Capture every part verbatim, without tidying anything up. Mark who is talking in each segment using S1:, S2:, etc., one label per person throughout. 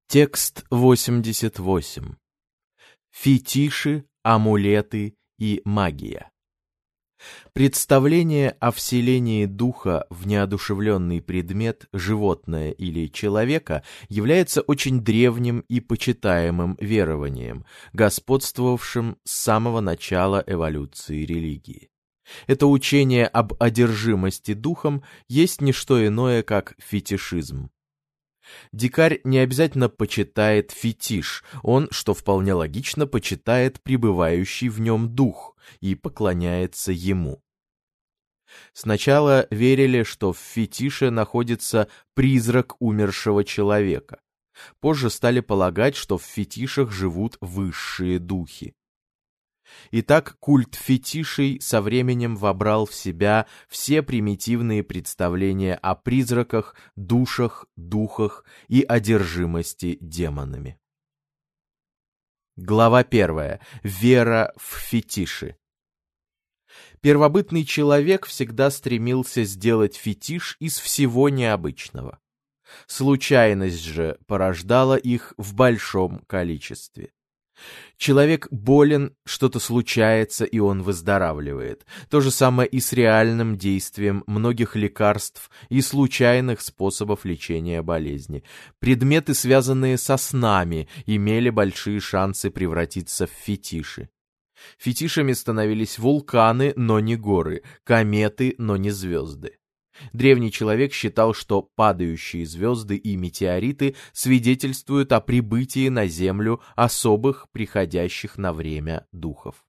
S1: Текст восемьдесят восемь. Фетиши, амулеты и магия. Представление о вселении духа в неодушевленный предмет, животное или человека, является очень древним и почитаемым верованием, господствовавшим с самого начала эволюции религии. Это учение об одержимости духом есть не что иное, как фетишизм. Дикарь не обязательно почитает фетиш, он, что вполне логично, почитает пребывающий в нем дух и поклоняется ему. Сначала верили, что в фетише находится призрак умершего человека. Позже стали полагать, что в фетишах живут высшие духи. Итак, культ фетишей со временем вобрал в себя все примитивные представления о призраках, душах, духах и одержимости демонами. Глава первая. Вера в фетиши. Первобытный человек всегда стремился сделать фетиш из всего необычного. Случайность же порождала их в большом количестве. Человек болен, что-то случается, и он выздоравливает. То же самое и с реальным действием многих лекарств и случайных способов лечения болезни. Предметы, связанные со снами, имели большие шансы превратиться в фетиши. Фетишами становились вулканы, но не горы, кометы, но не звезды. Древний человек считал, что падающие звезды и метеориты свидетельствуют о прибытии на Землю особых, приходящих на время духов.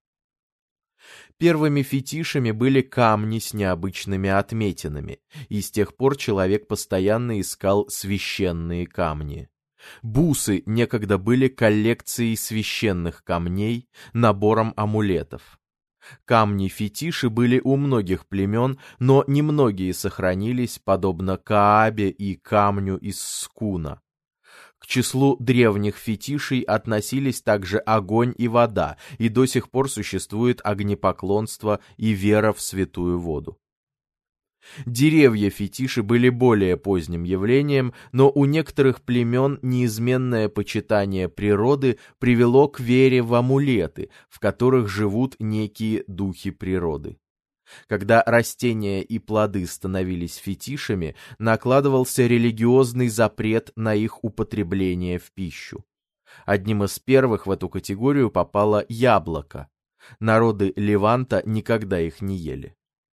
S1: Первыми фетишами были камни с необычными отметинами, и с тех пор человек постоянно искал священные камни. Бусы некогда были коллекцией священных камней, набором амулетов. Камни-фетиши были у многих племен, но немногие сохранились, подобно Каабе и камню из Скуна. К числу древних фетишей относились также огонь и вода, и до сих пор существует огнепоклонство и вера в святую воду. Деревья-фетиши были более поздним явлением, но у некоторых племен неизменное почитание природы привело к вере в амулеты, в которых живут некие духи природы. Когда растения и плоды становились фетишами, накладывался религиозный запрет на их употребление в пищу. Одним из первых в эту категорию попало яблоко. Народы Леванта никогда их не ели.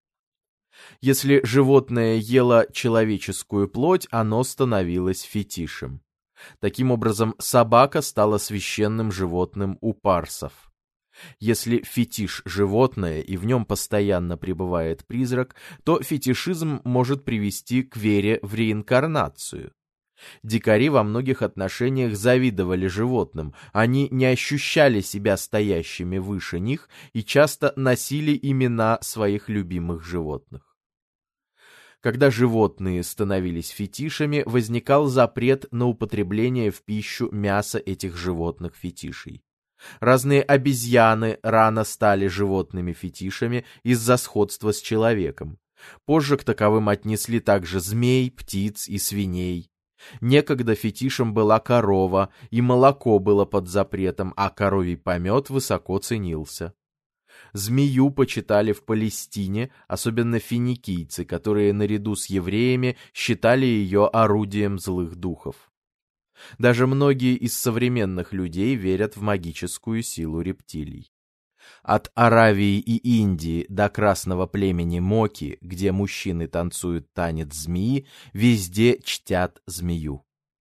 S1: Если животное ело человеческую плоть, оно становилось фетишем. Таким образом, собака стала священным животным у парсов. Если фетиш – животное, и в нем постоянно пребывает призрак, то фетишизм может привести к вере в реинкарнацию. Дикари во многих отношениях завидовали животным, они не ощущали себя стоящими выше них и часто носили имена своих любимых животных. Когда животные становились фетишами, возникал запрет на употребление в пищу мяса этих животных-фетишей. Разные обезьяны рано стали животными-фетишами из-за сходства с человеком. Позже к таковым отнесли также змей, птиц и свиней. Некогда фетишем была корова, и молоко было под запретом, а коровий помет высоко ценился. Змею почитали в Палестине, особенно финикийцы, которые наряду с евреями считали ее орудием злых духов. Даже многие из современных людей верят в магическую силу рептилий. От Аравии и Индии до красного племени Моки, где мужчины танцуют танец змеи, везде чтят змею.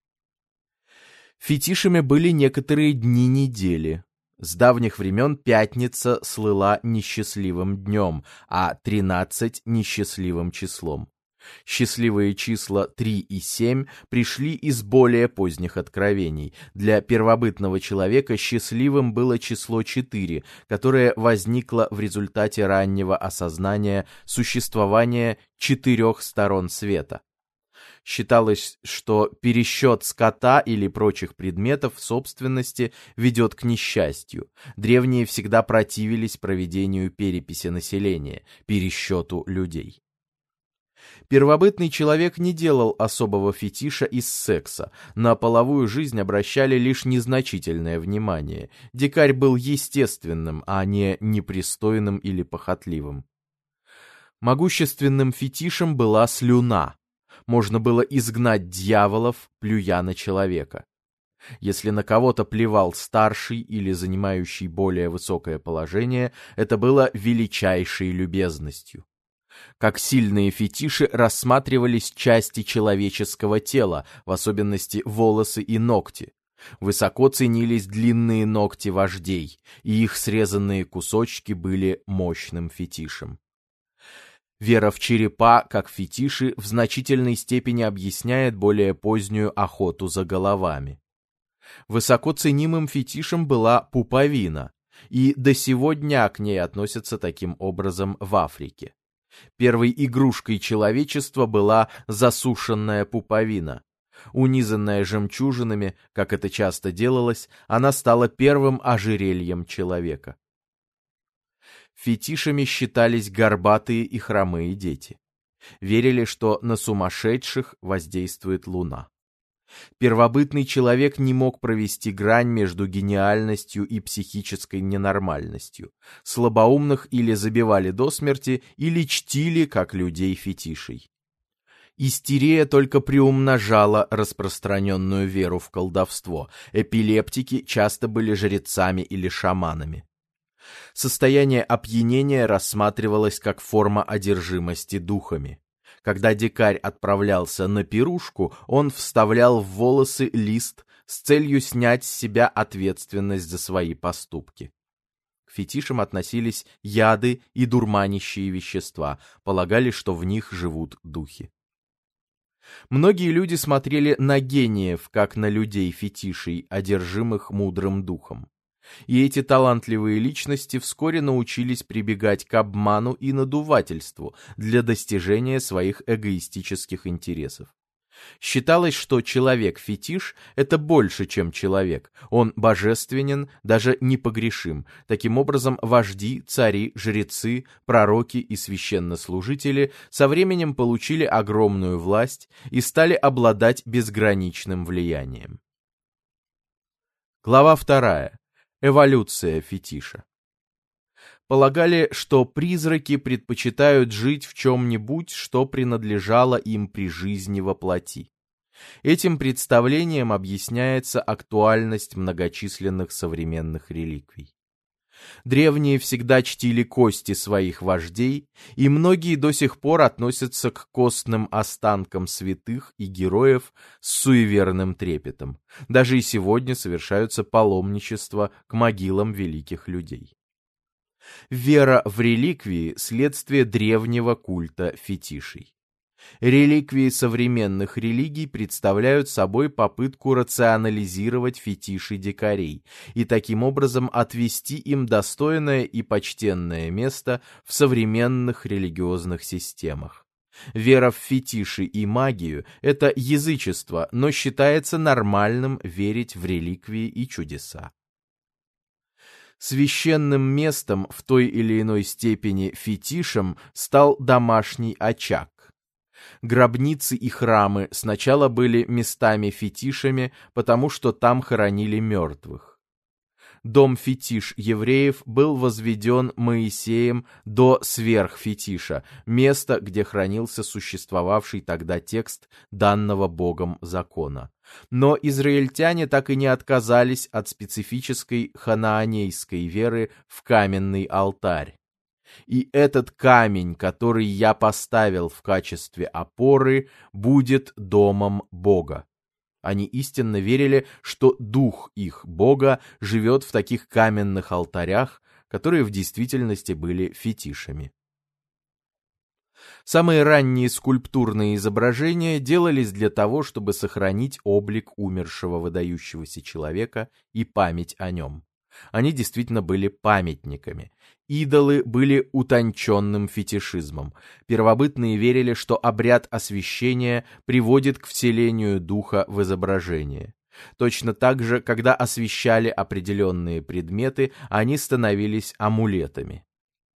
S1: Фетишами были некоторые дни недели. С давних времен пятница слыла несчастливым днем, а тринадцать — несчастливым числом. Счастливые числа три и семь пришли из более поздних откровений. Для первобытного человека счастливым было число четыре, которое возникло в результате раннего осознания существования четырех сторон света. Считалось, что пересчет скота или прочих предметов собственности ведет к несчастью. Древние всегда противились проведению переписи населения, пересчету людей. Первобытный человек не делал особого фетиша из секса, на половую жизнь обращали лишь незначительное внимание. Дикарь был естественным, а не непристойным или похотливым. Могущественным фетишем была слюна. Можно было изгнать дьяволов, плюя на человека. Если на кого-то плевал старший или занимающий более высокое положение, это было величайшей любезностью. Как сильные фетиши рассматривались части человеческого тела, в особенности волосы и ногти. Высоко ценились длинные ногти вождей, и их срезанные кусочки были мощным фетишем. Вера в черепа, как фетиши, в значительной степени объясняет более позднюю охоту за головами. Высоко ценимым фетишем была пуповина, и до сего дня к ней относятся таким образом в Африке. Первой игрушкой человечества была засушенная пуповина. Унизанная жемчужинами, как это часто делалось, она стала первым ожерельем человека. Фетишами считались горбатые и хромые дети. Верили, что на сумасшедших воздействует луна. Первобытный человек не мог провести грань между гениальностью и психической ненормальностью. Слабоумных или забивали до смерти, или чтили как людей-фетишей. Истерия только приумножала распространенную веру в колдовство. Эпилептики часто были жрецами или шаманами. Состояние опьянения рассматривалось как форма одержимости духами. Когда дикарь отправлялся на пирушку, он вставлял в волосы лист с целью снять с себя ответственность за свои поступки. К фетишам относились яды и дурманящие вещества, полагали, что в них живут духи. Многие люди смотрели на гениев, как на людей-фетишей, одержимых мудрым духом. И эти талантливые личности вскоре научились прибегать к обману и надувательству для достижения своих эгоистических интересов. Считалось, что человек-фетиш – это больше, чем человек. Он божественен, даже непогрешим. Таким образом, вожди, цари, жрецы, пророки и священнослужители со временем получили огромную власть и стали обладать безграничным влиянием. Глава вторая. Эволюция фетиша. Полагали, что призраки предпочитают жить в чем-нибудь, что принадлежало им при жизни во плоти. Этим представлением объясняется актуальность многочисленных современных реликвий. Древние всегда чтили кости своих вождей, и многие до сих пор относятся к костным останкам святых и героев с суеверным трепетом. Даже и сегодня совершаются паломничества к могилам великих людей. Вера в реликвии – следствие древнего культа фетишей. Реликвии современных религий представляют собой попытку рационализировать фетиши дикарей и таким образом отвести им достойное и почтенное место в современных религиозных системах. Вера в фетиши и магию – это язычество, но считается нормальным верить в реликвии и чудеса. Священным местом в той или иной степени фетишем стал домашний очаг. Гробницы и храмы сначала были местами-фетишами, потому что там хоронили мертвых. Дом-фетиш евреев был возведен Моисеем до сверхфетиша, место, где хранился существовавший тогда текст данного Богом закона. Но израильтяне так и не отказались от специфической ханаанейской веры в каменный алтарь. И этот камень, который я поставил в качестве опоры, будет домом Бога. Они истинно верили, что дух их Бога живет в таких каменных алтарях, которые в действительности были фетишами. Самые ранние скульптурные изображения делались для того, чтобы сохранить облик умершего выдающегося человека и память о нем. Они действительно были памятниками. Идолы были утонченным фетишизмом. Первобытные верили, что обряд освящения приводит к вселению духа в изображение. Точно так же, когда освящали определенные предметы, они становились амулетами.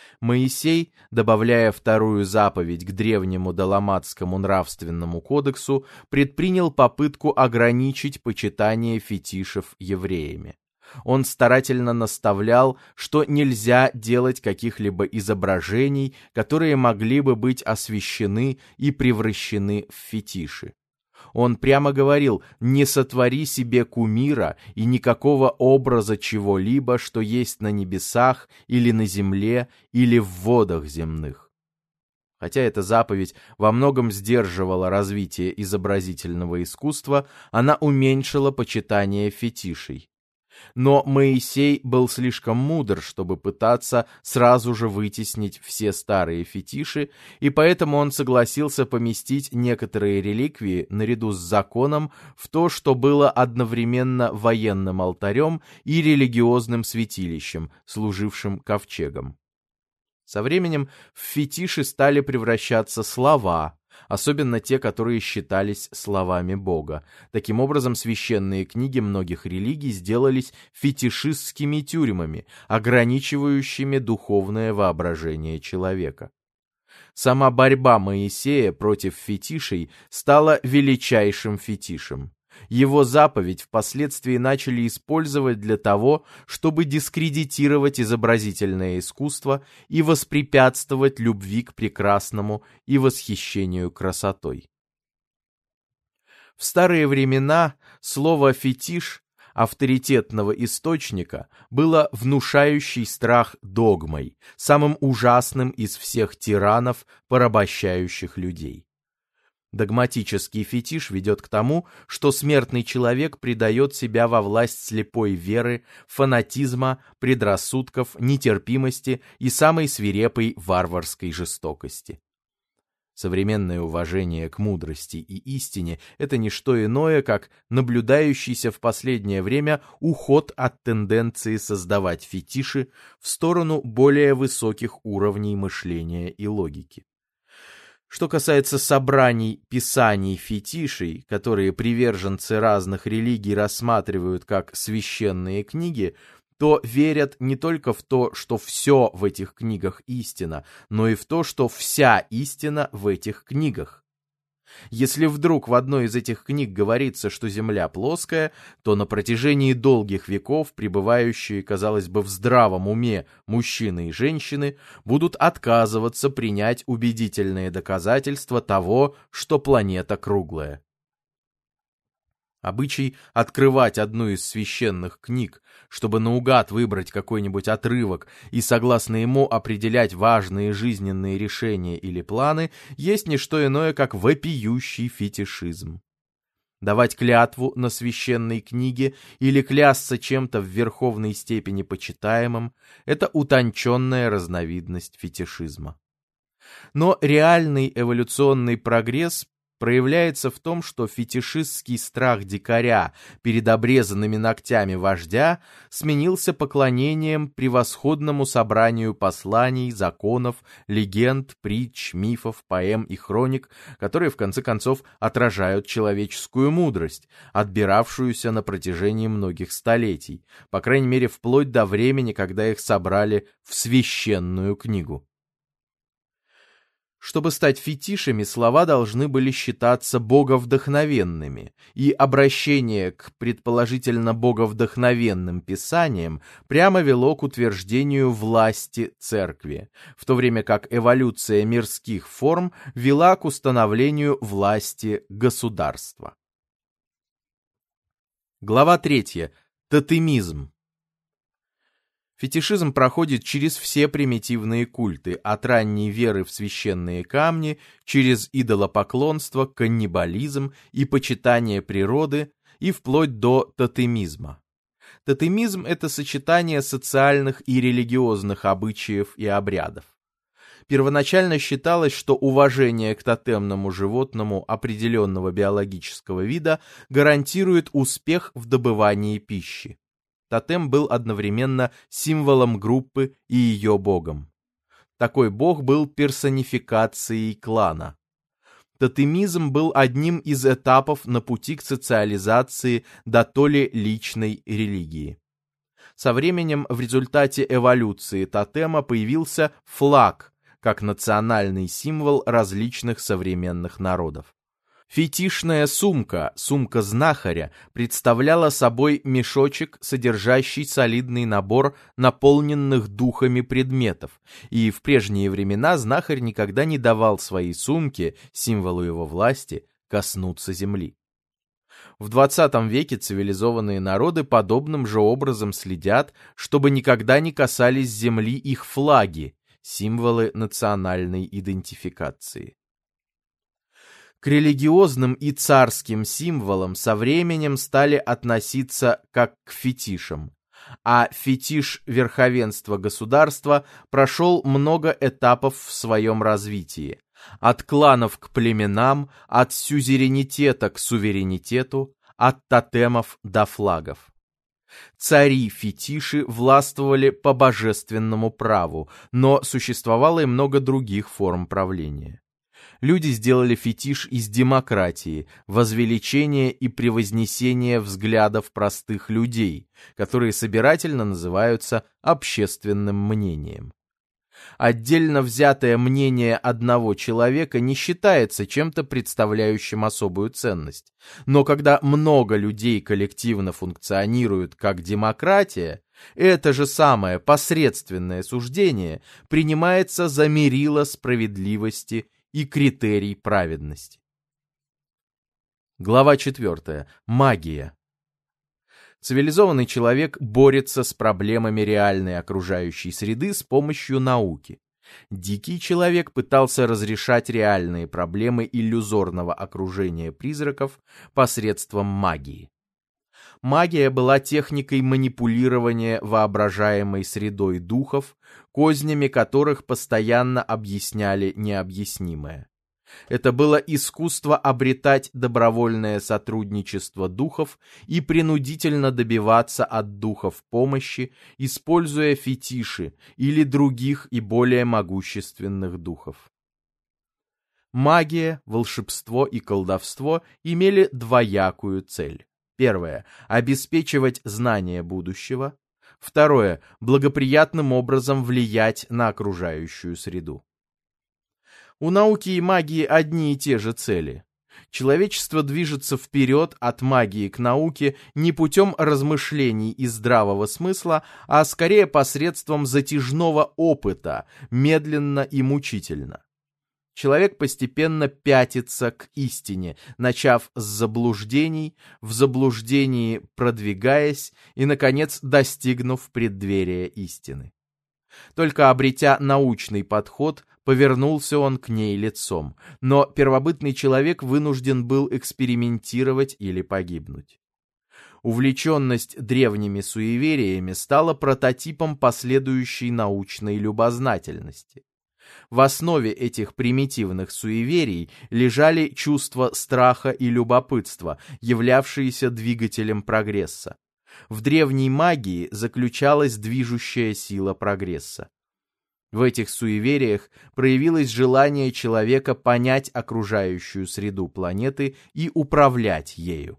S1: Моисей, добавляя вторую заповедь к древнему Даламатскому нравственному кодексу, предпринял попытку ограничить почитание фетишев евреями. Он старательно наставлял, что нельзя делать каких-либо изображений, которые могли бы быть освящены и превращены в фетиши. Он прямо говорил: «Не сотвори себе кумира и никакого образа чего-либо, что есть на небесах или на земле или в водах земных». Хотя эта заповедь во многом сдерживала развитие изобразительного искусства, она уменьшила почитание фетишей. Но Моисей был слишком мудр, чтобы пытаться сразу же вытеснить все старые фетиши, и поэтому он согласился поместить некоторые реликвии наряду с законом в то, что было одновременно военным алтарем и религиозным святилищем, служившим ковчегом. Со временем в фетиши стали превращаться слова, особенно те, которые считались словами Бога. Таким образом, священные книги многих религий сделались фетишистскими тюрьмами, ограничивающими духовное воображение человека. Сама борьба Моисея против фетишей стала величайшим фетишем. Его заповедь впоследствии начали использовать для того, чтобы дискредитировать изобразительное искусство и воспрепятствовать любви к прекрасному и восхищению красотой. В старые времена слово «фетиш» авторитетного источника было внушающей страх догмой, самым ужасным из всех тиранов, порабощающих людей. Догматический фетиш ведет к тому, что смертный человек предает себя во власть слепой веры, фанатизма, предрассудков, нетерпимости и самой свирепой варварской жестокости. Современное уважение к мудрости и истине – это не что иное, как наблюдающийся в последнее время уход от тенденции создавать фетиши в сторону более высоких уровней мышления и логики. Что касается собраний писаний фетишей, которые приверженцы разных религий рассматривают как священные книги, то верят не только в то, что все в этих книгах истина, но и в то, что вся истина в этих книгах. Если вдруг в одной из этих книг говорится, что Земля плоская, то на протяжении долгих веков пребывающие, казалось бы, в здравом уме мужчины и женщины будут отказываться принять убедительные доказательства того, что планета круглая. Обычай открывать одну из священных книг, чтобы наугад выбрать какой-нибудь отрывок и согласно ему определять важные жизненные решения или планы, есть не что иное, как вопиющий фетишизм. Давать клятву на священной книге или клясться чем-то в верховной степени почитаемым – это утонченная разновидность фетишизма. Но реальный эволюционный прогресс проявляется в том, что фетишистский страх дикаря перед обрезанными ногтями вождя сменился поклонением превосходному собранию посланий, законов, легенд, притч, мифов, поэм и хроник, которые в конце концов отражают человеческую мудрость, отбиравшуюся на протяжении многих столетий, по крайней мере вплоть до времени, когда их собрали в священную книгу. Чтобы стать фетишами, слова должны были считаться боговдохновенными, и обращение к предположительно боговдохновенным писаниям прямо вело к утверждению власти церкви, в то время как эволюция мирских форм вела к установлению власти государства. Глава третья. Тотемизм. Фетишизм проходит через все примитивные культы, от ранней веры в священные камни, через идолопоклонство, каннибализм и почитание природы, и вплоть до тотемизма. Тотемизм – это сочетание социальных и религиозных обычаев и обрядов. Первоначально считалось, что уважение к тотемному животному определенного биологического вида гарантирует успех в добывании пищи. Тотем был одновременно символом группы и ее богом. Такой бог был персонификацией клана. Тотемизм был одним из этапов на пути к социализации дотоле личной религии. Со временем в результате эволюции тотема появился флаг, как национальный символ различных современных народов. Фетишная сумка, сумка знахаря, представляла собой мешочек, содержащий солидный набор наполненных духами предметов, и в прежние времена знахарь никогда не давал своей сумке, символу его власти, коснуться земли. В двадцатом веке цивилизованные народы подобным же образом следят, чтобы никогда не касались земли их флаги, символы национальной идентификации. К религиозным и царским символам со временем стали относиться как к фетишам, а фетиш верховенства государства прошел много этапов в своем развитии, от кланов к племенам, от сюзеренитета к суверенитету, от тотемов до флагов. Цари-фетиши властвовали по божественному праву, но существовало и много других форм правления. Люди сделали фетиш из демократии, возвеличения и превознесения взглядов простых людей, которые собирательно называются общественным мнением. Отдельно взятое мнение одного человека не считается чем-то представляющим особую ценность, но когда много людей коллективно функционируют как демократия, это же самое посредственное суждение принимается за мерило справедливости и критерий праведности. Глава четвертая. Магия. Цивилизованный человек борется с проблемами реальной окружающей среды с помощью науки. Дикий человек пытался разрешать реальные проблемы иллюзорного окружения призраков посредством магии. Магия была техникой манипулирования воображаемой средой духов, кознями которых постоянно объясняли необъяснимое. Это было искусство обретать добровольное сотрудничество духов и принудительно добиваться от духов помощи, используя фетиши или других и более могущественных духов. Магия, волшебство и колдовство имели двоякую цель. Первое – обеспечивать знание будущего. Второе – благоприятным образом влиять на окружающую среду. У науки и магии одни и те же цели. Человечество движется вперед от магии к науке не путем размышлений и здравого смысла, а скорее посредством затяжного опыта, медленно и мучительно. Человек постепенно пятится к истине, начав с заблуждений, в заблуждении продвигаясь и, наконец, достигнув преддверия истины. Только обретя научный подход, повернулся он к ней лицом, но первобытный человек вынужден был экспериментировать или погибнуть. Увлеченность древними суевериями стала прототипом последующей научной любознательности. В основе этих примитивных суеверий лежали чувства страха и любопытства, являвшиеся двигателем прогресса. В древней магии заключалась движущая сила прогресса. В этих суевериях проявилось желание человека понять окружающую среду планеты и управлять ею.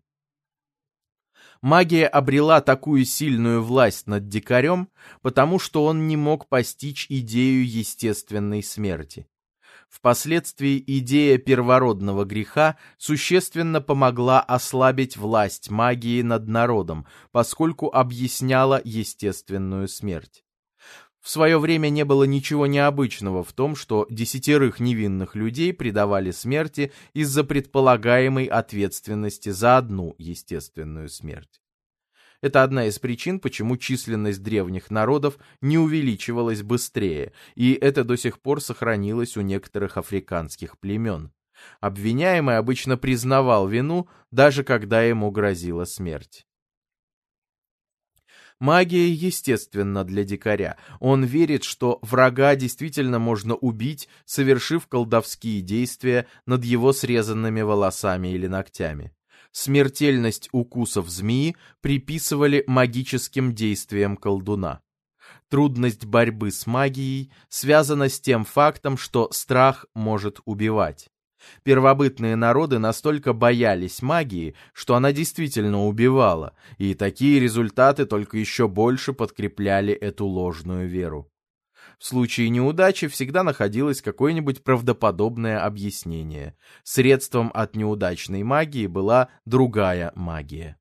S1: Магия обрела такую сильную власть над дикарем, потому что он не мог постичь идею естественной смерти. Впоследствии идея первородного греха существенно помогла ослабить власть магии над народом, поскольку объясняла естественную смерть. В свое время не было ничего необычного в том, что десятерых невинных людей предавали смерти из-за предполагаемой ответственности за одну естественную смерть. Это одна из причин, почему численность древних народов не увеличивалась быстрее, и это до сих пор сохранилось у некоторых африканских племен. Обвиняемый обычно признавал вину, даже когда ему грозила смерть. Магия естественна для дикаря. Он верит, что врага действительно можно убить, совершив колдовские действия над его срезанными волосами или ногтями. Смертельность укусов змеи приписывали магическим действиям колдуна. Трудность борьбы с магией связана с тем фактом, что страх может убивать. Первобытные народы настолько боялись магии, что она действительно убивала, и такие результаты только еще больше подкрепляли эту ложную веру. В случае неудачи всегда находилось какое-нибудь правдоподобное объяснение. Средством от неудачной магии была другая магия.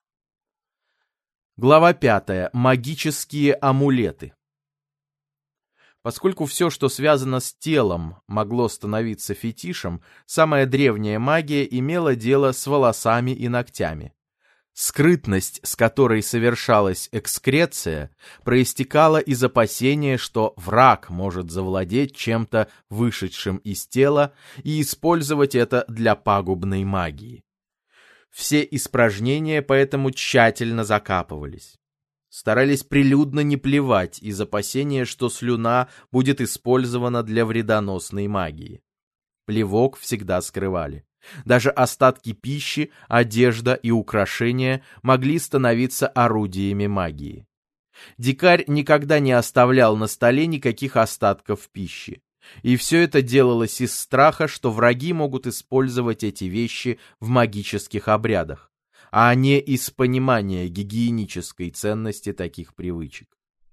S1: Глава пятая. Магические амулеты. Поскольку все, что связано с телом, могло становиться фетишем, самая древняя магия имела дело с волосами и ногтями. Скрытность, с которой совершалась экскреция, проистекала из опасения, что враг может завладеть чем-то вышедшим из тела и использовать это для пагубной магии. Все испражнения поэтому тщательно закапывались. Старались прилюдно не плевать из опасения, что слюна будет использована для вредоносной магии. Плевок всегда скрывали. Даже остатки пищи, одежда и украшения могли становиться орудиями магии. Дикарь никогда не оставлял на столе никаких остатков пищи. И все это делалось из страха, что враги могут использовать эти вещи в магических обрядах, а не из понимания гигиенической ценности таких привычек.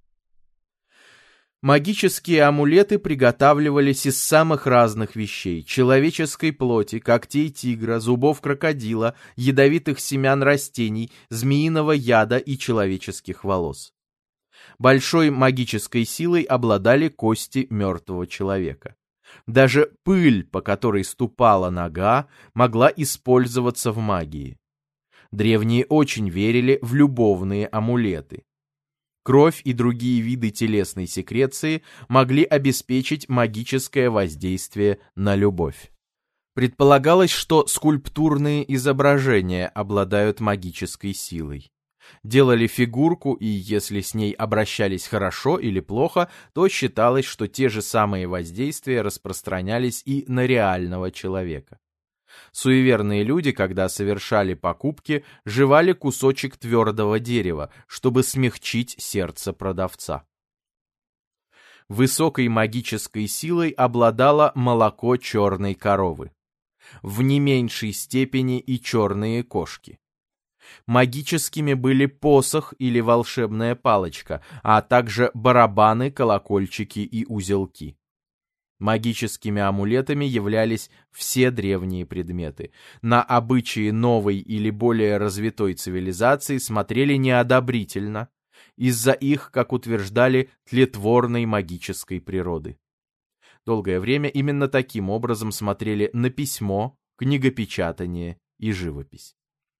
S1: Магические амулеты приготавливались из самых разных вещей: человеческой плоти, когтей тигра, зубов крокодила, ядовитых семян растений, змеиного яда и человеческих волос. Большой магической силой обладали кости мертвого человека. Даже пыль, по которой ступала нога, могла использоваться в магии. Древние очень верили в любовные амулеты. Кровь и другие виды телесной секреции могли обеспечить магическое воздействие на любовь. Предполагалось, что скульптурные изображения обладают магической силой. Делали фигурку, и если с ней обращались хорошо или плохо, то считалось, что те же самые воздействия распространялись и на реального человека. Суеверные люди, когда совершали покупки, жевали кусочек твердого дерева, чтобы смягчить сердце продавца. Высокой магической силой обладало молоко черной коровы. В не меньшей степени и черные кошки. Магическими были посох или волшебная палочка, а также барабаны, колокольчики и узелки. Магическими амулетами являлись все древние предметы. На обычаи новой или более развитой цивилизации смотрели неодобрительно, из-за их, как утверждали, тлетворной магической природы. Долгое время именно таким образом смотрели на письмо, книгопечатание и живопись.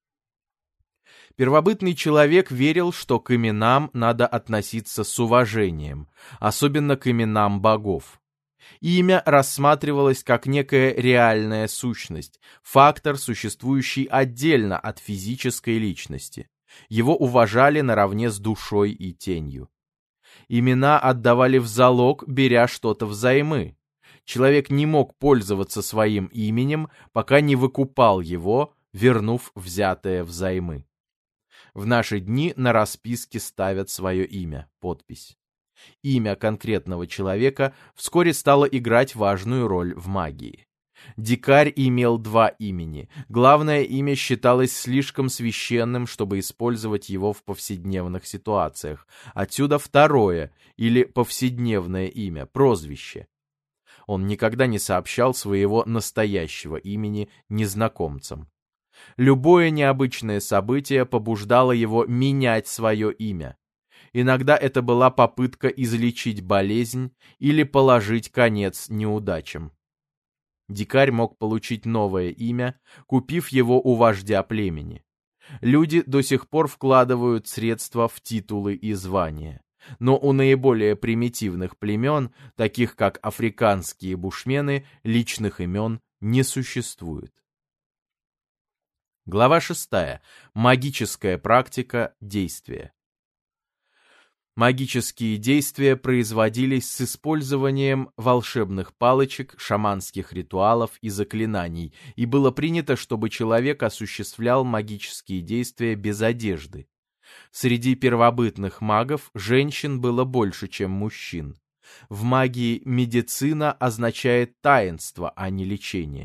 S1: Первобытный человек верил, что к именам надо относиться с уважением, особенно к именам богов. Имя рассматривалось как некая реальная сущность, фактор, существующий отдельно от физической личности. Его уважали наравне с душой и тенью. Имена отдавали в залог, беря что-то взаймы. Человек не мог пользоваться своим именем, пока не выкупал его, вернув взятое взаймы. В наши дни на расписке ставят свое имя, подпись. Имя конкретного человека вскоре стало играть важную роль в магии. Дикарь имел два имени. Главное имя считалось слишком священным, чтобы использовать его в повседневных ситуациях. Отсюда второе, или повседневное имя, прозвище. Он никогда не сообщал своего настоящего имени незнакомцам. Любое необычное событие побуждало его менять свое имя. Иногда это была попытка излечить болезнь или положить конец неудачам. Дикарь мог получить новое имя, купив его у вождя племени. Люди до сих пор вкладывают средства в титулы и звания. Но у наиболее примитивных племен, таких как африканские бушмены, личных имен не существует. Глава шестая. Магическая практика действия. Магические действия производились с использованием волшебных палочек, шаманских ритуалов и заклинаний, и было принято, чтобы человек осуществлял магические действия без одежды. Среди первобытных магов женщин было больше, чем мужчин. В магии медицина означает таинство, а не лечение.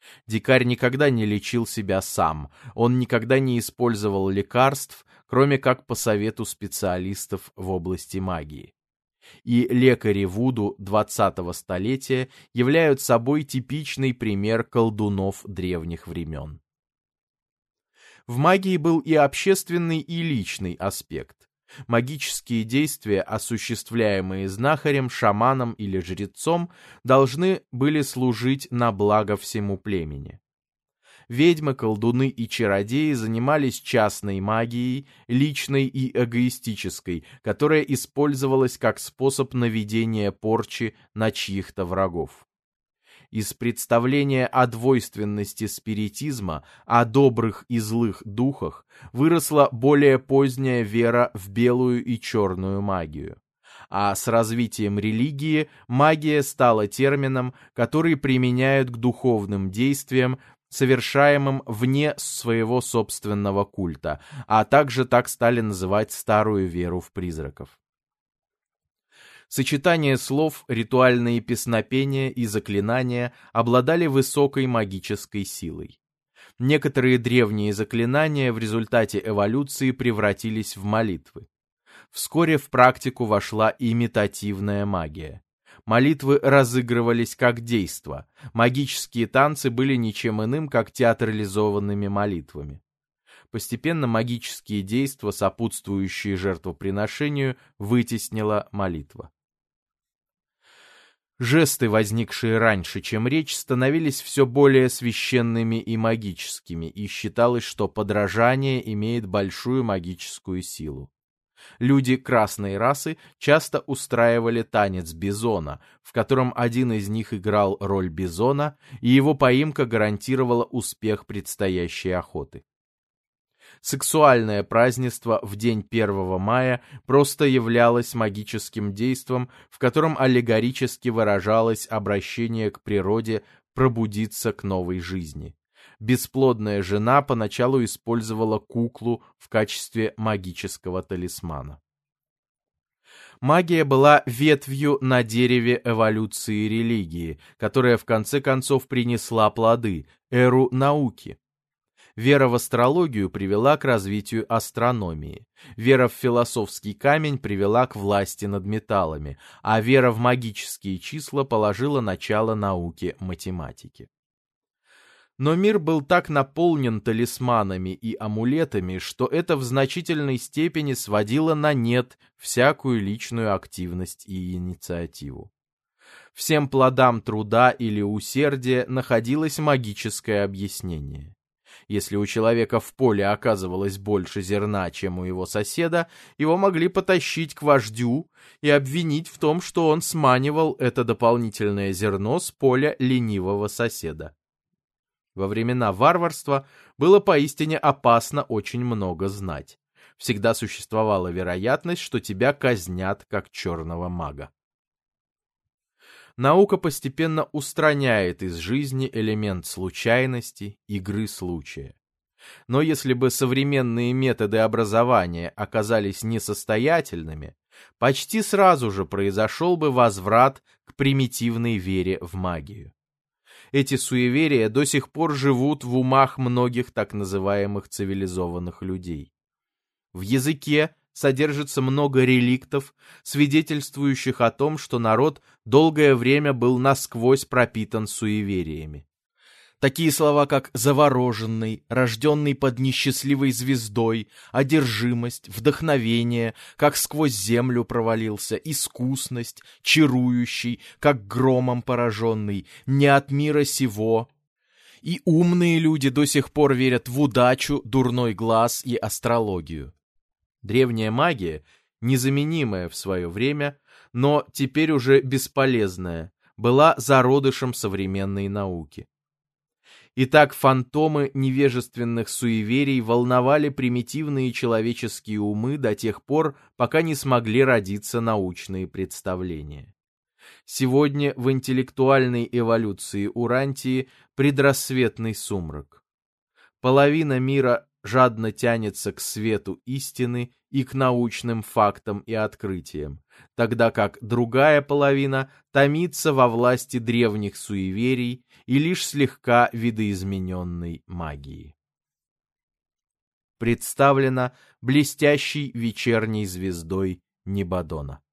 S1: Дикарь никогда не лечил себя сам, он никогда не использовал лекарств, кроме как по совету специалистов в области магии. И лекари вуду двадцатого столетия являются собой типичный пример колдунов древних времен. В магии был и общественный, и личный аспект. Магические действия, осуществляемые знахарем, шаманом или жрецом, должны были служить на благо всему племени. Ведьмы, колдуны и чародеи занимались частной магией, личной и эгоистической, которая использовалась как способ наведения порчи на чьих-то врагов. Из представления о двойственности спиритизма, о добрых и злых духах, выросла более поздняя вера в белую и черную магию. А с развитием религии магия стала термином, который применяют к духовным действиям, совершаемым вне своего собственного культа, а также так стали называть старую веру в призраков. Сочетание слов, ритуальные песнопения и заклинания обладали высокой магической силой. Некоторые древние заклинания в результате эволюции превратились в молитвы. Вскоре в практику вошла имитативная магия. Молитвы разыгрывались как действо. Магические танцы были ничем иным, как театрализованными молитвами. Постепенно магические действия, сопутствующие жертвоприношению, вытеснила молитва. Жесты, возникшие раньше, чем речь, становились все более священными и магическими, и считалось, что подражание имеет большую магическую силу. Люди красной расы часто устраивали танец бизона, в котором один из них играл роль бизона, и его поимка гарантировала успех предстоящей охоты. Сексуальное празднество в день первого мая просто являлось магическим действом, в котором аллегорически выражалось обращение к природе пробудиться к новой жизни. Бесплодная жена поначалу использовала куклу в качестве магического талисмана. Магия была ветвью на дереве эволюции религии, которая в конце концов принесла плоды, эру науки. Вера в астрологию привела к развитию астрономии. Вера в философский камень привела к власти над металлами, а вера в магические числа положила начало науке математики. Но мир был так наполнен талисманами и амулетами, что это в значительной степени сводило на нет всякую личную активность и инициативу. Всем плодам труда или усердия находилось магическое объяснение. Если у человека в поле оказывалось больше зерна, чем у его соседа, его могли потащить к вождю и обвинить в том, что он сманивал это дополнительное зерно с поля ленивого соседа. Во времена варварства было поистине опасно очень много знать. Всегда существовала вероятность, что тебя казнят как черного мага. Наука постепенно устраняет из жизни элемент случайности, игры случая. Но если бы современные методы образования оказались несостоятельными, почти сразу же произошел бы возврат к примитивной вере в магию. Эти суеверия до сих пор живут в умах многих так называемых цивилизованных людей. В языке содержится много реликтов, свидетельствующих о том, что народ долгое время был насквозь пропитан суевериями. Такие слова, как «завороженный», «рожденный под несчастливой звездой», «одержимость», «вдохновение», «как сквозь землю провалился», «искусность», «чарующий», «как громом пораженный», «не от мира сего». И умные люди до сих пор верят в удачу, дурной глаз и астрологию. Древняя магия, незаменимая в свое время, но теперь уже бесполезная, была зародышем современной науки. Итак, фантомы невежественных суеверий волновали примитивные человеческие умы до тех пор, пока не смогли родиться научные представления. Сегодня в интеллектуальной эволюции Урантии предрассветный сумрак. Половина мира жадно тянется к свету истины и к научным фактам и открытиям, тогда как другая половина томится во власти древних суеверий и лишь слегка видоизмененной магии. Представлено блестящей вечерней звездой Небадона.